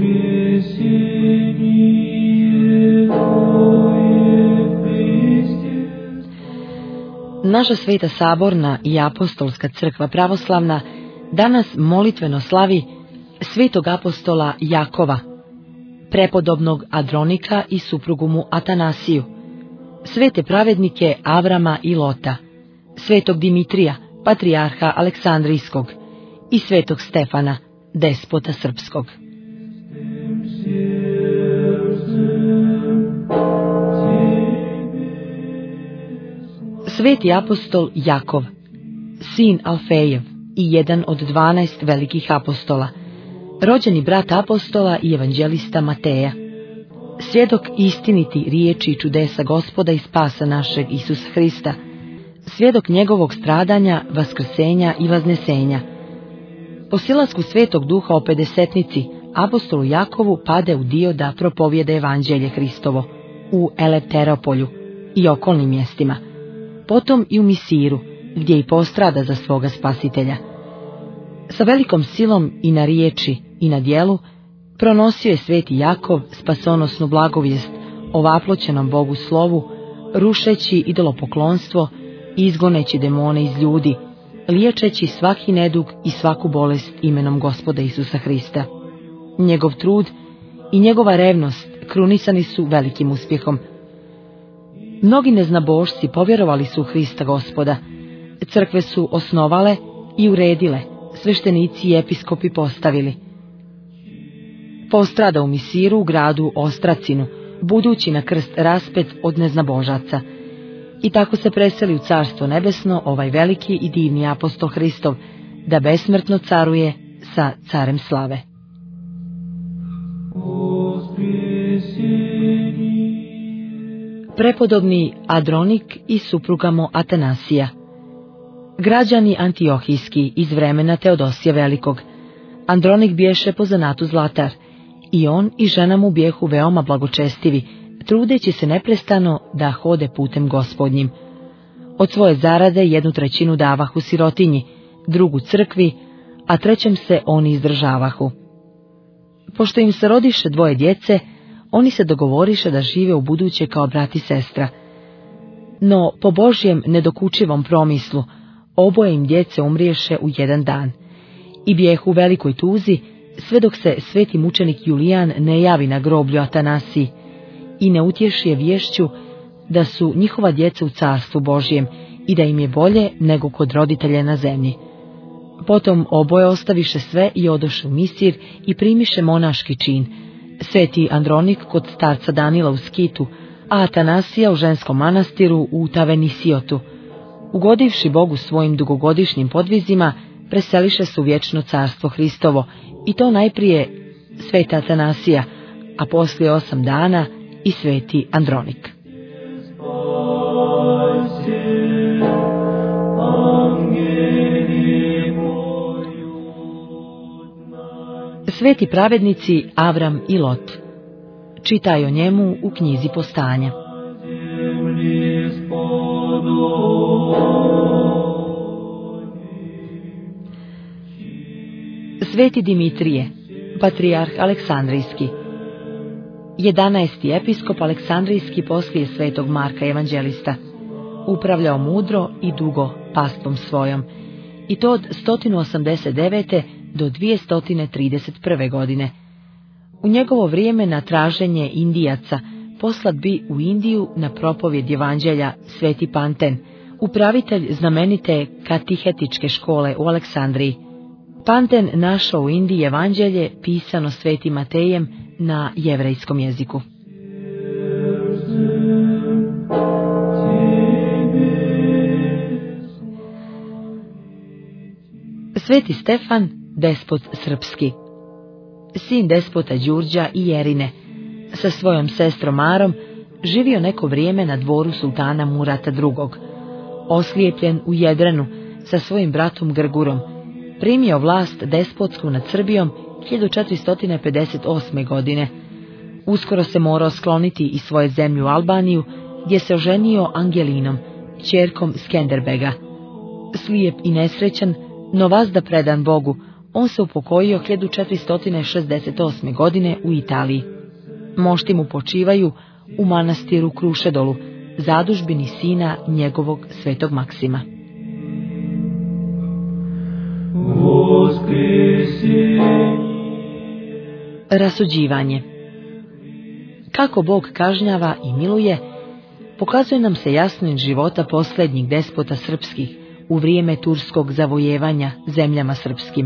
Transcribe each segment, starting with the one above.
Naša Sveta Saborna i Apostolska crkva pravoslavna danas molitveno slavi svetog apostola Jakova, prepodobnog Andronika i suprugu mu Atanasiju, svete pravednike Avrama i Lota, svetog Dimitrija, patrijarha Aleksandrijskog i svetog Stefana, despota srpskog. Sveti apostol Jakov, sin Alfejev i jedan od 12 velikih apostola, rođeni brat apostola i evanđelista Mateja, svjedok istiniti riječi i čudesa Gospoda i spasa našeg Isusa Hrista, svjedok njegovog stradanja, vaskrsenja i vaznesenja. Po silasku Svetog Duha o pedesetnici, apostolu Jakovu pade u dio da propovjede evanđelje Hristovo u Elefteropolju i okolnim mjestima, potom i u Misiru, gdje i postrada za svoga spasitelja. Sa velikom silom i na riječi i na djelu pronosio je sveti Jakov spasonosnu blagovijest o vaploćenom Bogu slovu, rušeći idolopoklonstvo i izgoneći demone iz ljudi, liječeći svaki nedug i svaku bolest imenom Gospoda Isusa Hrista. Njegov trud i njegova revnost krunisani su velikim uspjehom. Mnogi neznabošci povjerovali su u Hrista Gospoda, crkve su osnovale i uredile, sveštenici i episkopi postavili. Postrada u Misiru u gradu Ostracinu, budući na krst raspet od neznabožaca. I tako se preseli u Carstvo nebesno ovaj veliki i divni apostol Hristov, da besmrtno caruje sa carem slave. Prepodobni Andronik i supruga mu Atanasija, građani Antiohijski iz vremena Teodosija Velikog. Andronik biješe po zanatu zlatar, i on i žena mu bijehu veoma blagočestivi, trudeći se neprestano da hode putem Gospodnjim. Od svoje zarade 1/3 davahu sirotinji, 2 crkvi, a 3 se oni izdržavahu. Pošto im se rodiše 2 djece, oni se dogovoriše da žive u buduće kao brat i sestra. No, po Božjem nedokučivom promislu, oboje im djece umriješe u jedan dan. I bijehu u velikoj tuzi, sve dok se sveti mučenik Julijan ne javi na groblju Atanasiji i ne utješi je vješću da su njihova djeca u carstvu Božjem i da im je bolje nego kod roditelja na zemlji. Potom oboje ostaviše sve i odoše u Misir i primiše monaški čin, sveti Andronik kod starca Danila u Skitu, a Atanasija u ženskom manastiru u Tavenisiotu. Ugodivši Bogu svojim dugogodišnjim podvizima, preseliše se u vječno carstvo Hristovo, i to najprije sveta Atanasija, a poslije 8 dana i sveti Andronik. Sveti pravednici Avram i Lot. Čitaj o njemu u knjizi Postanja. Sveti Dimitrije, patrijarh Aleksandrijski, 11. episkop Aleksandrijski poslije svetog Marka evanđelista, upravljao mudro i dugo pastvom svojom, i to od 189. do 231. godine. U njegovo vrijeme na traženje Indijaca poslat bi u Indiju na propovjed evanđelja sveti Panten, upravitelj znamenite katihetičke škole u Aleksandriji. Panten našao u Indiji evanđelje pisano svetim Matejem na jevrejskom jeziku. Sveti Stefan, despot srpski, sin despota Đurđa i Jerine, sa svojom sestrom Marom živio neko vrijeme na dvoru sultana Murata II. Oslijepljen u Jedranu sa svojim bratom Grgurom, primio vlast despotsku nad Srbijom 1458. godine. Uskoro se morao skloniti iz svoje zemlje u Albaniju, gdje se oženio Angelinom, ćerkom Skenderbega. Slijep i nesrećan, no vazda predan Bogu, On se upokojio 1468. godine u Italiji. Mošti mu počivaju u manastiru Krušedolu, zadužbini sina njegovog svetog Maksima. Rasuđivanje. Kako Bog kažnjava i miluje, pokazuje nam se jasno iz života posljednjih despota srpskih u vrijeme turskog zavojevanja zemljama srpskim.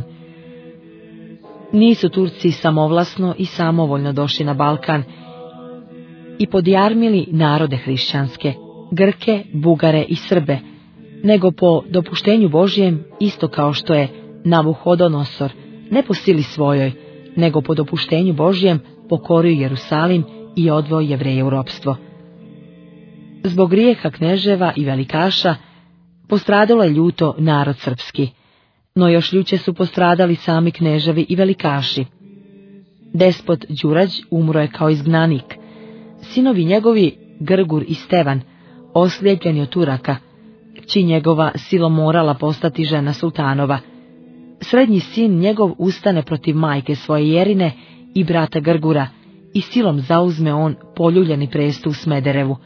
Nisu Turci samovlasno i samovoljno došli na Balkan i podjarmili narode hrišćanske, Grke, Bugare i Srbe, nego po dopuštenju Božjem, isto kao što je Navuhodonosor, ne po sili svojoj, nego po dopuštenju Božjem pokorio Jerusalim i odveo Jevreje u ropstvo. Zbog grijeha kneževa i velikaša postradalo je ljuto narod srpski, no još ljuće su postradali sami kneževi i velikaši. Despot Đurađ umro je kao izgnanik. Sinovi njegovi, Grgur i Stevan, oslijepljeni od Turaka, kći njegova silom morala postati žena sultanova. Srednji sin njegov ustane protiv majke svoje Jerine i brata Grgura i silom zauzme on poljuljeni prestu u Smederevu.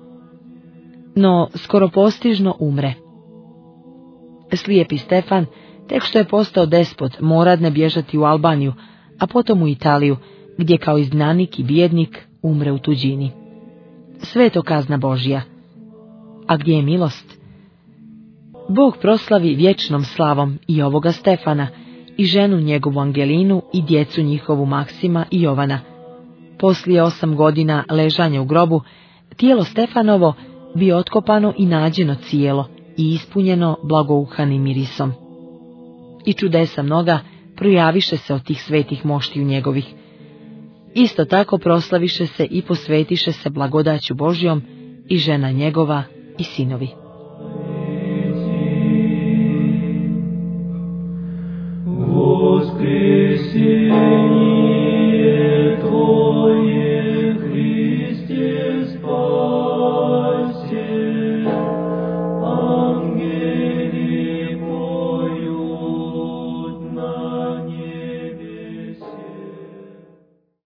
No skoro postižno umre. Slijepi Stefan, tek što je postao despot, moradne bježati u Albaniju, a potom u Italiju, gdje kao izgnanik i bijednik umre u tuđini. Sve je to kazna Božja. A gdje je milost? Bog proslavi vječnom slavom i ovoga Stefana, i ženu njegovu Angelinu i djecu njihovu Maksima i Jovana. Poslije 8 godina ležanja u grobu, tijelo Stefanovo bio otkopano i nađeno cijelo i ispunjeno blagouhanim mirisom. I čudesa mnoga projaviše se od tih svetih moštiju njegovih. Isto tako proslaviše se i posvetiše se blagodaću Božjom i žena njegova i sinovi.